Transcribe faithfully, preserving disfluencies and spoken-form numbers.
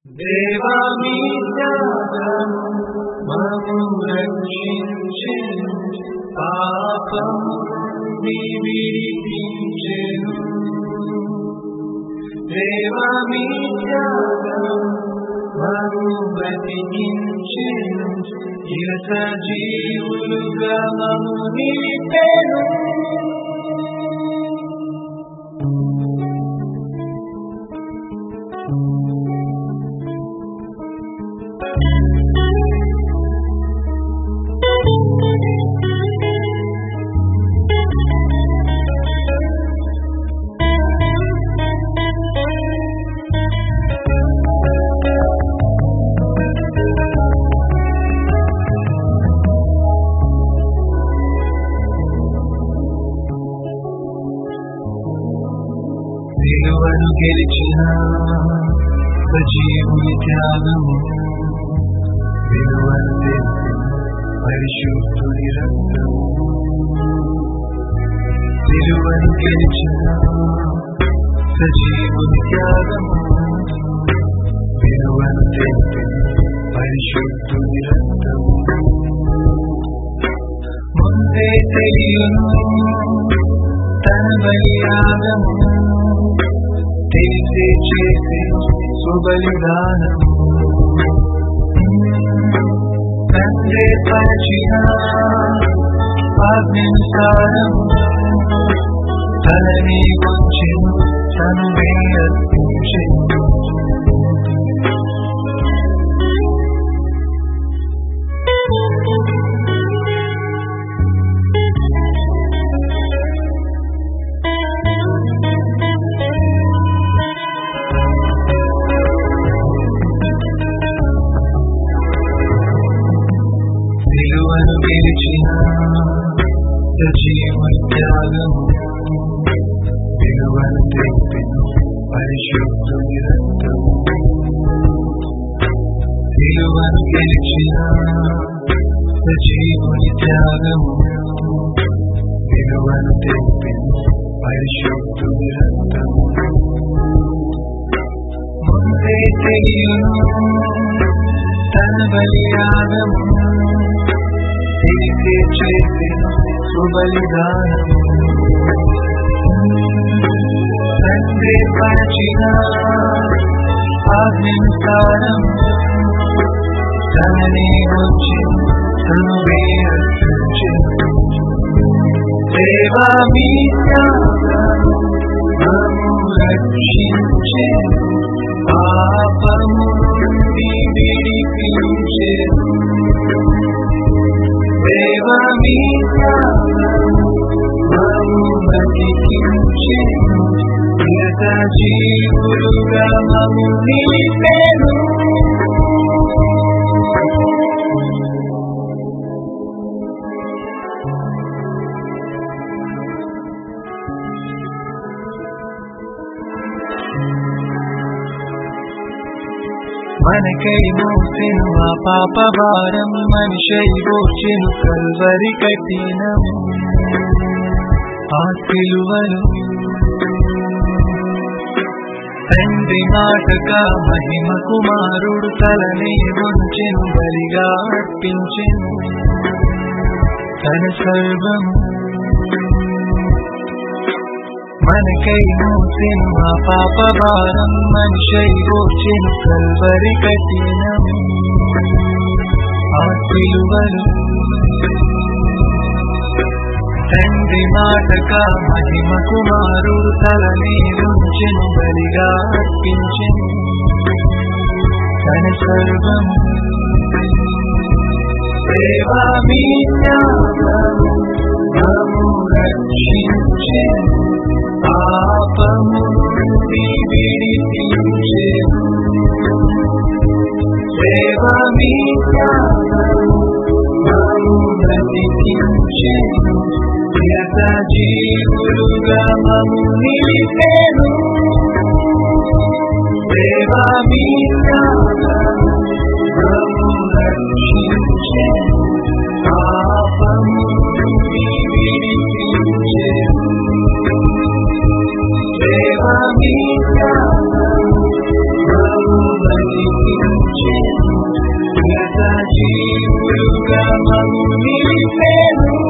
దేవా మీ త్యాగం మమ్ము రక్షించెను, పాపము నుండి విడిపించెను. దేవా మీ త్యాగం మమ్ము బ్రతికించెను, ఇహ సజీవులుగా మమ్ము నిలిపెను. సిలువను గెలిచిన సజీవుని త్యాగము, విలువను తెలిసిన పరిశుద్ధుని రక్తము. సిలువను గెలిచిన సజీవుని త్యాగము, విలువను తెలిసిన పరిశుద్ధుని రక్తము. ముందే తెలియను తన బలియాగము, తెలిసే చేసే సుబలిదానము. తండ్రి పరిచిన ఆజ్ఞానుసారము, తనని వంచెను, తనువే అర్పించెను. సిలువను గెలిచిన సజీవుని త్యాగము, విలువను తెలిసిన పరిశుద్ధుని రక్తము. సిలువను గెలిచిన సజీవుని త్యాగము, విలువను తెలిసిన పరిశుద్ధుని రక్తము. ముందే తెలియను తన బలియాగము, తెలిసే చేసిన సుబలిదానము. తండ్రి పరిచిన ఆజ్ఞానుసారము, తనని వంచెను, తనువే అర్పించెను. దేవా మీ త్యాగం మమ్ము రక్షించెను, పాపము నుండి విడిపించెను. దేవా మీ త్యాగం మమ్ము బ్రతికించెను, ఇహ సజీవులుగా మమ్ము నిలిపెను. మనకై మోసెను ఆ పాప భారం, మనిషై మోచెను కల్వరి కఠినము. ఆ సిలువను తండ్రి మాటక మహిమ కుమారుడు తలనే వంచెను, బలిగా అర్పించెను తన సర్వము. మనకై మోసెను ఆ పాప భారం, మనిషై మోచెను కల్వరి కఠినము. ఆ సిలువను తండ్రి మాటక మహిమ కుమారుడు తలనే వంచెను, బలిగా అర్పించెను తన సర్వము. దేవా మీ త్యాగం మమ్ము రక్షించెను, పాపము నుండి విడిపించెను. దేవా మీ త్యాగం మమ్ము బ్రతికించెను, ఇహ సజీవులుగా మమ్ము నిలిపెను. దేవా మీ త్యాగం మమ్ము రక్షించెను, పాపము నుండి విడిపించెను. దేవా మీ త్యాగం మమ్ము బ్రతికించెను. juga memilih